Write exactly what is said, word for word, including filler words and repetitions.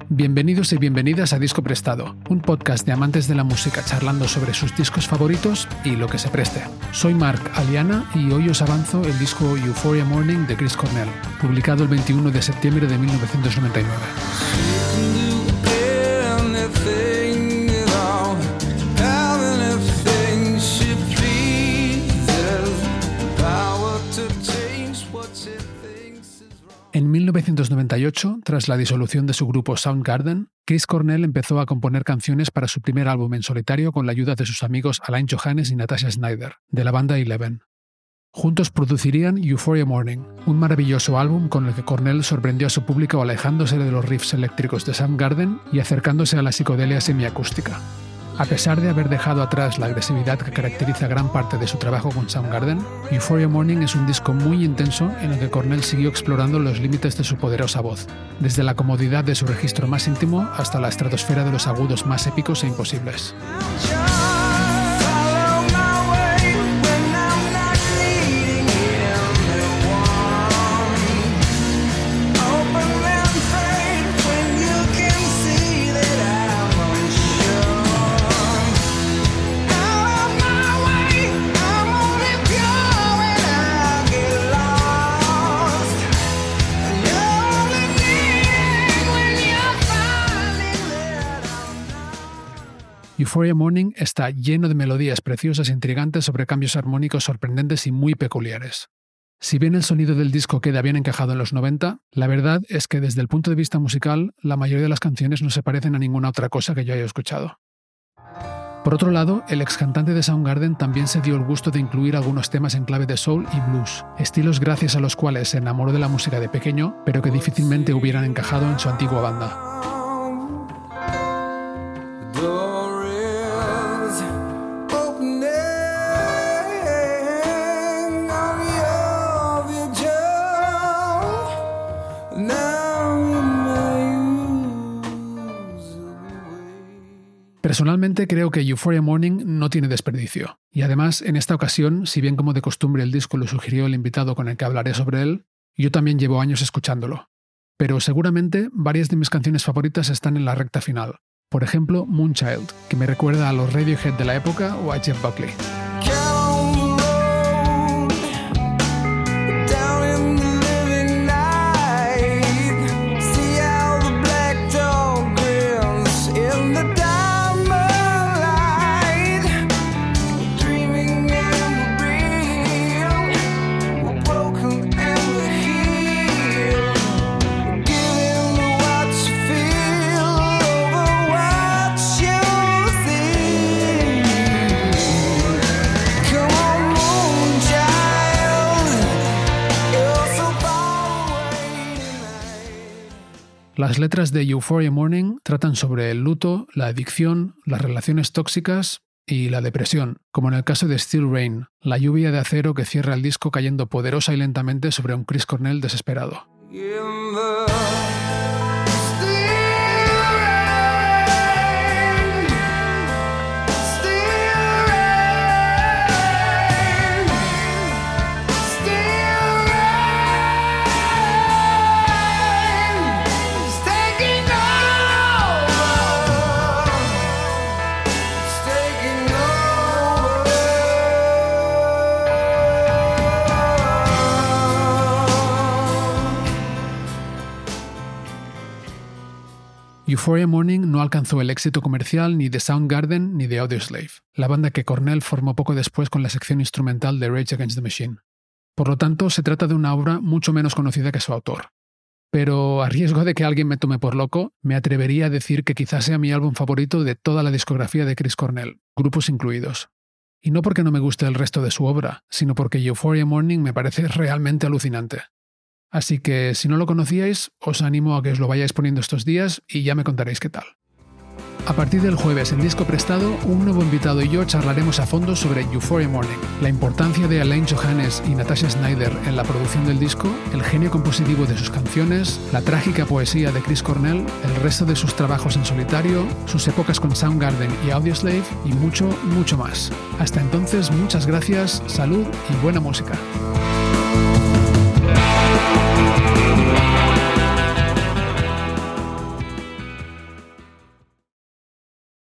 Bienvenidos y bienvenidas a Disco Prestado, un podcast de amantes de la música charlando sobre sus discos favoritos y lo que se preste. Soy Marc Aliana y hoy os avanzo el disco Euphoria Morning de Chris Cornell, publicado el veintiuno de septiembre de mil novecientos noventa y nueve. En mil novecientos noventa y ocho, tras la disolución de su grupo Soundgarden, Chris Cornell empezó a componer canciones para su primer álbum en solitario con la ayuda de sus amigos Alain Johannes y Natasha Snyder, de la banda Eleven. Juntos producirían Euphoria Morning, un maravilloso álbum con el que Cornell sorprendió a su público alejándose de los riffs eléctricos de Soundgarden y acercándose a la psicodelia semiacústica. A pesar de haber dejado atrás la agresividad que caracteriza gran parte de su trabajo con Soundgarden, Euphoria Morning es un disco muy intenso en el que Cornell siguió explorando los límites de su poderosa voz, desde la comodidad de su registro más íntimo hasta la estratosfera de los agudos más épicos e imposibles. Euphoria Morning está lleno de melodías preciosas e intrigantes sobre cambios armónicos sorprendentes y muy peculiares. Si bien el sonido del disco queda bien encajado en los noventa, la verdad es que desde el punto de vista musical, la mayoría de las canciones no se parecen a ninguna otra cosa que yo haya escuchado. Por otro lado, el ex cantante de Soundgarden también se dio el gusto de incluir algunos temas en clave de soul y blues, estilos gracias a los cuales se enamoró de la música de pequeño, pero que difícilmente hubieran encajado en su antigua banda. Personalmente creo que Euphoria Morning no tiene desperdicio, y además en esta ocasión, si bien como de costumbre el disco lo sugirió el invitado con el que hablaré sobre él, yo también llevo años escuchándolo. Pero seguramente varias de mis canciones favoritas están en la recta final, por ejemplo Moonchild, que me recuerda a los Radiohead de la época o a Jeff Buckley. Las letras de Euphoria Morning tratan sobre el luto, la adicción, las relaciones tóxicas y la depresión, como en el caso de Steel Rain, la lluvia de acero que cierra el disco cayendo poderosa y lentamente sobre un Chris Cornell desesperado. Euphoria Morning no alcanzó el éxito comercial ni de Soundgarden ni de Audioslave, la banda que Cornell formó poco después con la sección instrumental de Rage Against the Machine. Por lo tanto, se trata de una obra mucho menos conocida que su autor. Pero a riesgo de que alguien me tome por loco, me atrevería a decir que quizás sea mi álbum favorito de toda la discografía de Chris Cornell, grupos incluidos. Y no porque no me guste el resto de su obra, sino porque Euphoria Morning me parece realmente alucinante. Así que, si no lo conocíais, os animo a que os lo vayáis poniendo estos días y ya me contaréis qué tal. A partir del jueves en Disco Prestado, un nuevo invitado y yo charlaremos a fondo sobre Euphoria Morning, la importancia de Alain Johannes y Natasha Snyder en la producción del disco, el genio compositivo de sus canciones, la trágica poesía de Chris Cornell, el resto de sus trabajos en solitario, sus épocas con Soundgarden y Audioslave y mucho, mucho más. Hasta entonces, muchas gracias, salud y buena música.